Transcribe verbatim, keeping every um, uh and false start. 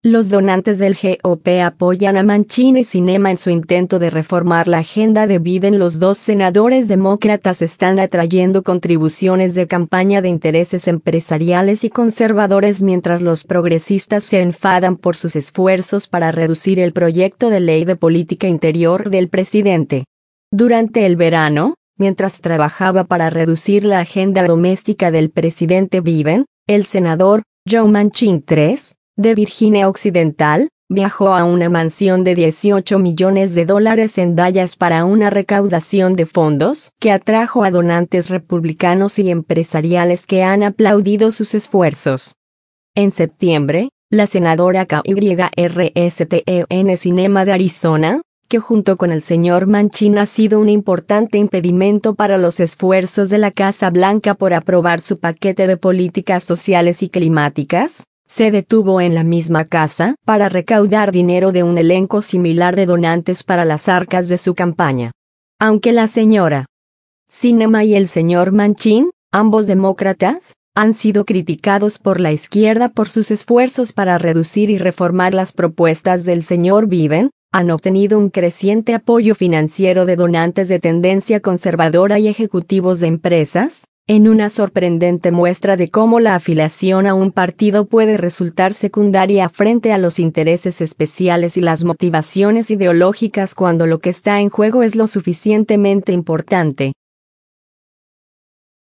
Los donantes del G O P apoyan a Manchin Cinema en su intento de reformar la agenda de Biden. Los dos senadores demócratas están atrayendo contribuciones de campaña de intereses empresariales y conservadores, mientras los progresistas se enfadan por sus esfuerzos para reducir el proyecto de ley de política interior del presidente. Durante el verano, mientras trabajaba para reducir la agenda doméstica del presidente Biden, el senador Joe Manchin tercero, de Virginia Occidental, viajó a una mansión de dieciocho millones de dólares en Dallas para una recaudación de fondos que atrajo a donantes republicanos y empresariales que han aplaudido sus esfuerzos. En septiembre, la senadora K Y R S T E N Cinema de Arizona, que junto con el señor Manchin ha sido un importante impedimento para los esfuerzos de la Casa Blanca por aprobar su paquete de políticas sociales y climáticas, se detuvo en la misma casa para recaudar dinero de un elenco similar de donantes para las arcas de su campaña. Aunque la señora Cinema y el señor Manchin, ambos demócratas, han sido criticados por la izquierda por sus esfuerzos para reducir y reformar las propuestas del señor Biden, han obtenido un creciente apoyo financiero de donantes de tendencia conservadora y ejecutivos de empresas, en una sorprendente muestra de cómo la afiliación a un partido puede resultar secundaria frente a los intereses especiales y las motivaciones ideológicas cuando lo que está en juego es lo suficientemente importante.